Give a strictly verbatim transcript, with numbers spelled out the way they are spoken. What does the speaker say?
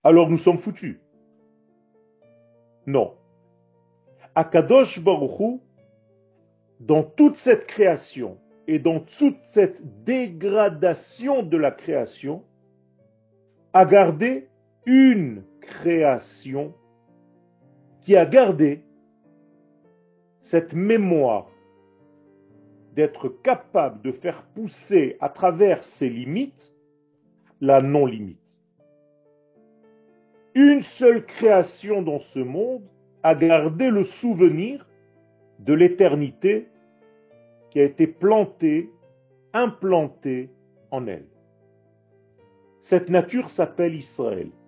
alors nous sommes foutus. Non. Akadosh Baruch Hu, dans toute cette création et dans toute cette dégradation de la création, a gardé une création qui a gardé cette mémoire d'être capable de faire pousser à travers ses limites la non-limite. Une seule création dans ce monde a gardé le souvenir de l'éternité qui a été plantée, implantée en elle. Cette nature s'appelle Israël.